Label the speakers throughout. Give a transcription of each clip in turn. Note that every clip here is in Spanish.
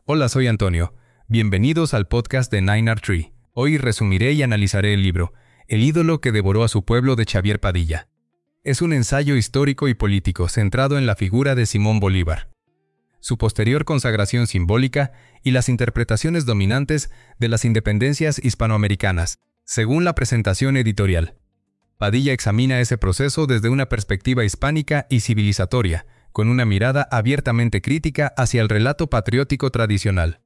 Speaker 1: Hola, soy Antonio. Bienvenidos al podcast de 9R3. Hoy resumiré y analizaré el libro El ídolo que devoró a su pueblo de Xavier Padilla. Es un ensayo histórico y político centrado en la figura de Simón Bolívar, su posterior consagración simbólica y las interpretaciones dominantes de las independencias hispanoamericanas, según la presentación editorial. Padilla examina ese proceso desde una perspectiva hispánica y civilizatoria, con una mirada abiertamente crítica hacia el relato patriótico tradicional.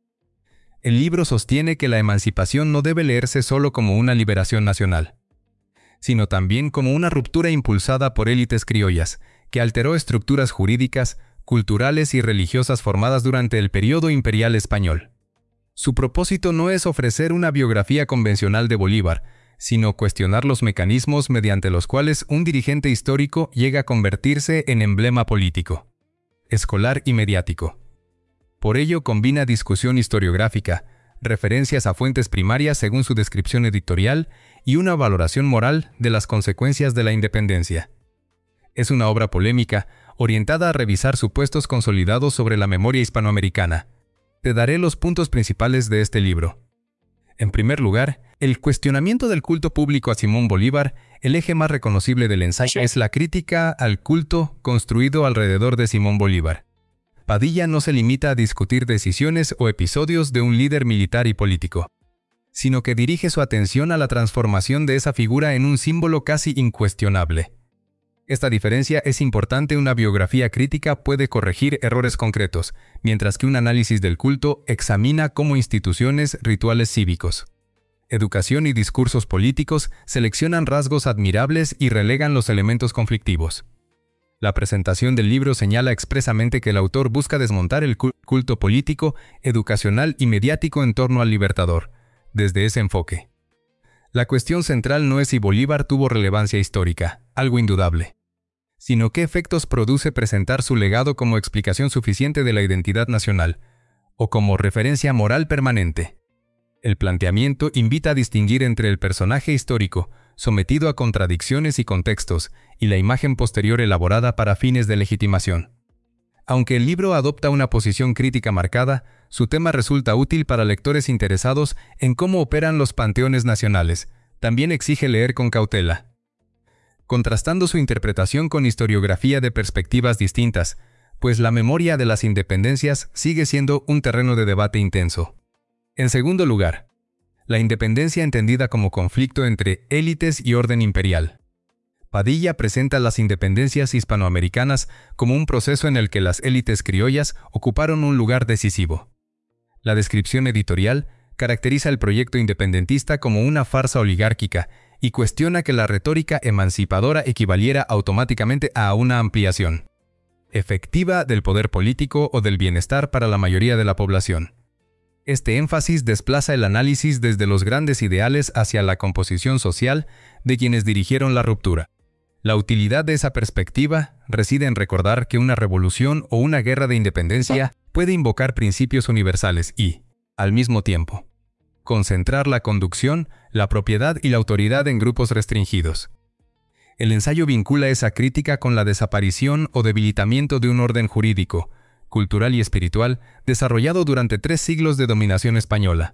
Speaker 1: El libro sostiene que la emancipación no debe leerse solo como una liberación nacional, sino también como una ruptura impulsada por élites criollas, que alteró estructuras jurídicas, culturales y religiosas formadas durante el periodo imperial español. Su propósito no es ofrecer una biografía convencional de Bolívar, sino cuestionar los mecanismos mediante los cuales un dirigente histórico llega a convertirse en emblema político, escolar y mediático. Por ello combina discusión historiográfica, referencias a fuentes primarias según su descripción editorial y una valoración moral de las consecuencias de la independencia. Es una obra polémica, orientada a revisar supuestos consolidados sobre la memoria hispanoamericana. Te daré los puntos principales de este libro. En primer lugar, el cuestionamiento del culto público a Simón Bolívar. El eje más reconocible del ensayo es la crítica al culto construido alrededor de Simón Bolívar. Padilla no se limita a discutir decisiones o episodios de un líder militar y político, sino que dirige su atención a la transformación de esa figura en un símbolo casi incuestionable. Esta diferencia es importante. Una biografía crítica puede corregir errores concretos, mientras que un análisis del culto examina cómo instituciones, rituales cívicos, educación y discursos políticos seleccionan rasgos admirables y relegan los elementos conflictivos. La presentación del libro señala expresamente que el autor busca desmontar el culto político, educacional y mediático en torno al Libertador, desde ese enfoque. La cuestión central no es si Bolívar tuvo relevancia histórica, algo indudable, sino qué efectos produce presentar su legado como explicación suficiente de la identidad nacional, o como referencia moral permanente. El planteamiento invita a distinguir entre el personaje histórico, sometido a contradicciones y contextos, y la imagen posterior elaborada para fines de legitimación. Aunque el libro adopta una posición crítica marcada, su tema resulta útil para lectores interesados en cómo operan los panteones nacionales. También exige leer con cautela, contrastando su interpretación con historiografía de perspectivas distintas, pues la memoria de las independencias sigue siendo un terreno de debate intenso. En segundo lugar, la independencia entendida como conflicto entre élites y orden imperial. Padilla presenta las independencias hispanoamericanas como un proceso en el que las élites criollas ocuparon un lugar decisivo. La descripción editorial caracteriza el proyecto independentista como una farsa oligárquica y cuestiona que la retórica emancipadora equivaliera automáticamente a una ampliación efectiva del poder político o del bienestar para la mayoría de la población. Este énfasis desplaza el análisis desde los grandes ideales hacia la composición social de quienes dirigieron la ruptura. La utilidad de esa perspectiva reside en recordar que una revolución o una guerra de independencia puede invocar principios universales y, al mismo tiempo, concentrar la conducción, la propiedad y la autoridad en grupos restringidos. El ensayo vincula esa crítica con la desaparición o debilitamiento de un orden jurídico, cultural y espiritual desarrollado durante 3 siglos de dominación española.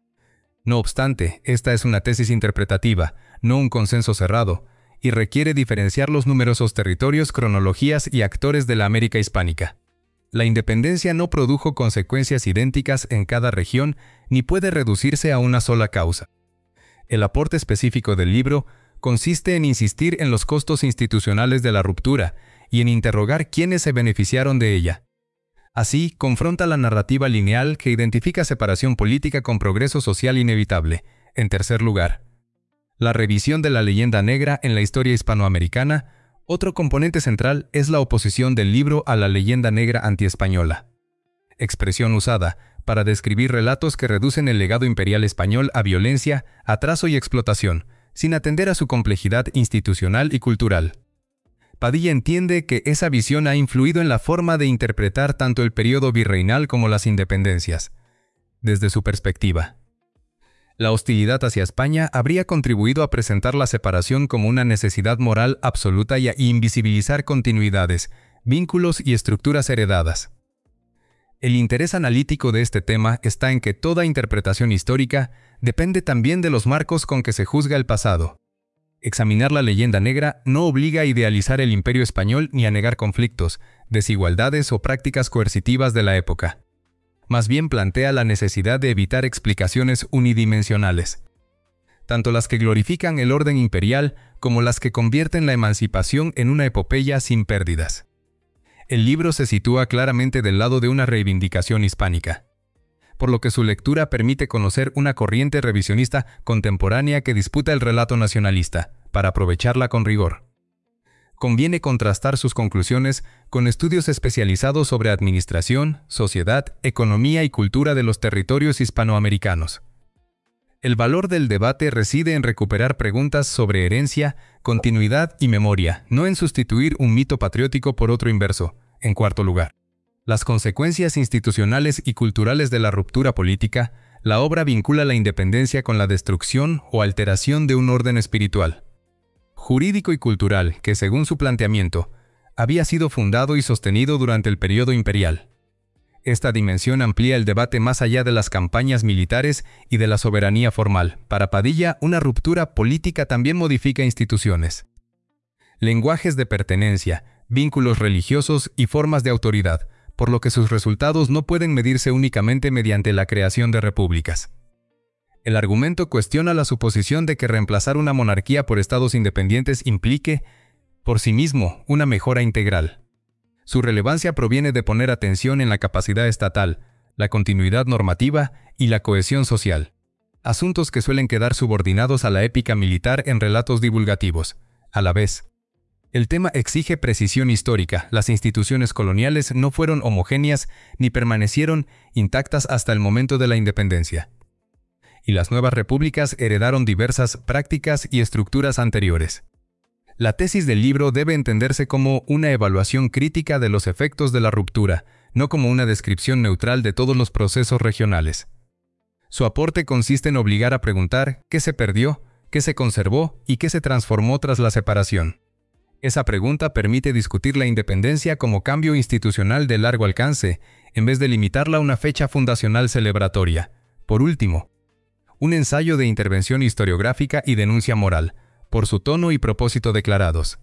Speaker 1: No obstante, esta es una tesis interpretativa, no un consenso cerrado, y requiere diferenciar los numerosos territorios, cronologías y actores de la América hispánica. La independencia no produjo consecuencias idénticas en cada región ni puede reducirse a una sola causa. El aporte específico del libro consiste en insistir en los costos institucionales de la ruptura y en interrogar quiénes se beneficiaron de ella. Así, confronta la narrativa lineal que identifica separación política con progreso social inevitable. En tercer lugar, la revisión de la leyenda negra en la historia hispanoamericana. Otro componente central es la oposición del libro a la leyenda negra antiespañola, expresión usada para describir relatos que reducen el legado imperial español a violencia, atraso y explotación, sin atender a su complejidad institucional y cultural. Padilla entiende que esa visión ha influido en la forma de interpretar tanto el periodo virreinal como las independencias. Desde su perspectiva, la hostilidad hacia España habría contribuido a presentar la separación como una necesidad moral absoluta y a invisibilizar continuidades, vínculos y estructuras heredadas. El interés analítico de este tema está en que toda interpretación histórica depende también de los marcos con que se juzga el pasado. Examinar la leyenda negra no obliga a idealizar el Imperio español ni a negar conflictos, desigualdades o prácticas coercitivas de la época. Más bien plantea la necesidad de evitar explicaciones unidimensionales, tanto las que glorifican el orden imperial como las que convierten la emancipación en una epopeya sin pérdidas. El libro se sitúa claramente del lado de una reivindicación hispánica, por lo que su lectura permite conocer una corriente revisionista contemporánea que disputa el relato nacionalista, para aprovecharla con rigor. Conviene contrastar sus conclusiones con estudios especializados sobre administración, sociedad, economía y cultura de los territorios hispanoamericanos. El valor del debate reside en recuperar preguntas sobre herencia, continuidad y memoria, no en sustituir un mito patriótico por otro inverso. En cuarto lugar, las consecuencias institucionales y culturales de la ruptura política. La obra vincula la independencia con la destrucción o alteración de un orden espiritual, jurídico y cultural que, según su planteamiento, había sido fundado y sostenido durante el periodo imperial. Esta dimensión amplía el debate más allá de las campañas militares y de la soberanía formal. Para Padilla, una ruptura política también modifica instituciones, lenguajes de pertenencia, vínculos religiosos y formas de autoridad, por lo que sus resultados no pueden medirse únicamente mediante la creación de repúblicas. El argumento cuestiona la suposición de que reemplazar una monarquía por estados independientes implique, por sí mismo, una mejora integral. Su relevancia proviene de poner atención en la capacidad estatal, la continuidad normativa y la cohesión social, asuntos que suelen quedar subordinados a la épica militar en relatos divulgativos. A la vez, el tema exige precisión histórica. Las instituciones coloniales no fueron homogéneas ni permanecieron intactas hasta el momento de la independencia, y las nuevas repúblicas heredaron diversas prácticas y estructuras anteriores. La tesis del libro debe entenderse como una evaluación crítica de los efectos de la ruptura, no como una descripción neutral de todos los procesos regionales. Su aporte consiste en obligar a preguntar qué se perdió, qué se conservó y qué se transformó tras la separación. Esa pregunta permite discutir la independencia como cambio institucional de largo alcance, en vez de limitarla a una fecha fundacional celebratoria. Por último, un ensayo de intervención historiográfica y denuncia moral, por su tono y propósito declarados.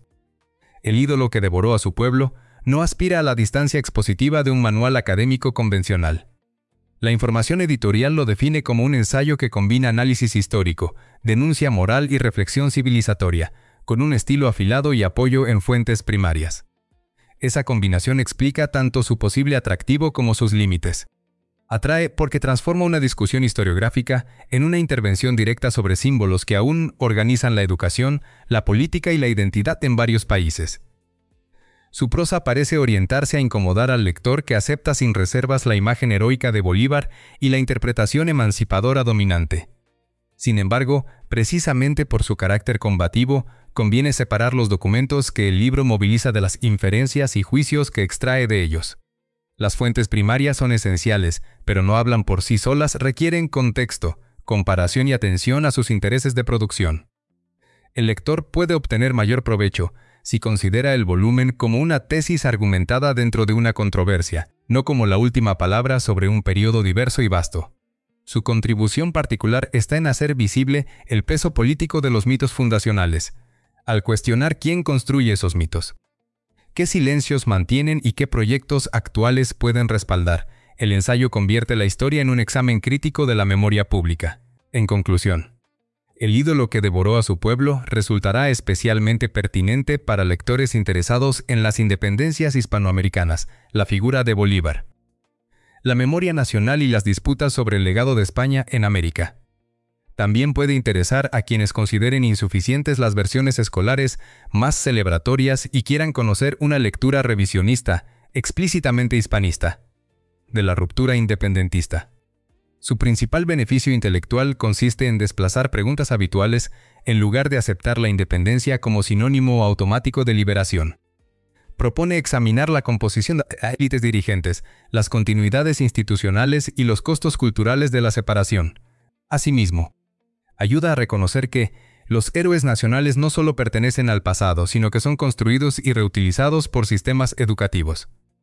Speaker 1: El ídolo que devoró a su pueblo no aspira a la distancia expositiva de un manual académico convencional. La información editorial lo define como un ensayo que combina análisis histórico, denuncia moral y reflexión civilizatoria, con un estilo afilado y apoyo en fuentes primarias. Esa combinación explica tanto su posible atractivo como sus límites. Atrae porque transforma una discusión historiográfica en una intervención directa sobre símbolos que aún organizan la educación, la política y la identidad en varios países. Su prosa parece orientarse a incomodar al lector que acepta sin reservas la imagen heroica de Bolívar y la interpretación emancipadora dominante. Sin embargo, precisamente por su carácter combativo, conviene separar los documentos que el libro moviliza de las inferencias y juicios que extrae de ellos. Las fuentes primarias son esenciales, pero no hablan por sí solas, requieren contexto, comparación y atención a sus intereses de producción. El lector puede obtener mayor provecho si considera el volumen como una tesis argumentada dentro de una controversia, no como la última palabra sobre un periodo diverso y vasto. Su contribución particular está en hacer visible el peso político de los mitos fundacionales, al cuestionar quién construye esos mitos, qué silencios mantienen y qué proyectos actuales pueden respaldar. El ensayo convierte la historia en un examen crítico de la memoria pública. En conclusión, El ídolo que devoró a su pueblo resultará especialmente pertinente para lectores interesados en las independencias hispanoamericanas, la figura de Bolívar, la memoria nacional y las disputas sobre el legado de España en América. También puede interesar a quienes consideren insuficientes las versiones escolares más celebratorias y quieran conocer una lectura revisionista, explícitamente hispanista, de la ruptura independentista. Su principal beneficio intelectual consiste en desplazar preguntas habituales en lugar de aceptar la independencia como sinónimo automático de liberación. Propone examinar la composición de élites dirigentes, las continuidades institucionales y los costos culturales de la separación. Asimismo, ayuda a reconocer que los héroes nacionales no solo pertenecen al pasado, sino que son construidos y reutilizados por sistemas educativos,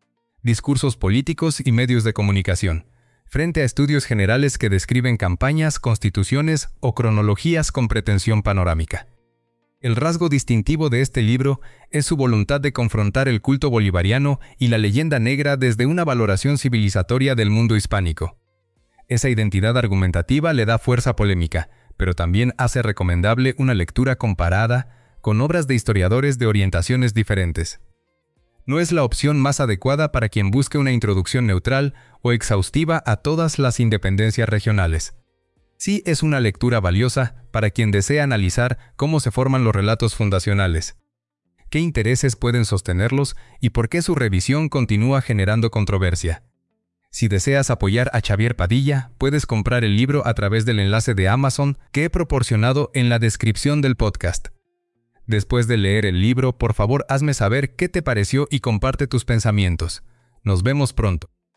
Speaker 1: discursos políticos y medios de comunicación, frente a estudios generales que describen campañas, constituciones o cronologías con pretensión panorámica. El rasgo distintivo de este libro es su voluntad de confrontar el culto bolivariano y la leyenda negra desde una valoración civilizatoria del mundo hispánico. Esa identidad argumentativa le da fuerza polémica, pero también hace recomendable una lectura comparada con obras de historiadores de orientaciones diferentes. No es la opción más adecuada para quien busque una introducción neutral o exhaustiva a todas las independencias regionales. Sí es una lectura valiosa para quien desea analizar cómo se forman los relatos fundacionales, qué intereses pueden sostenerlos y por qué su revisión continúa generando controversia. Si deseas apoyar a Xavier Padilla, puedes comprar el libro a través del enlace de Amazon que he proporcionado en la descripción del podcast. Después de leer el libro, por favor hazme saber qué te pareció y comparte tus pensamientos. Nos vemos pronto.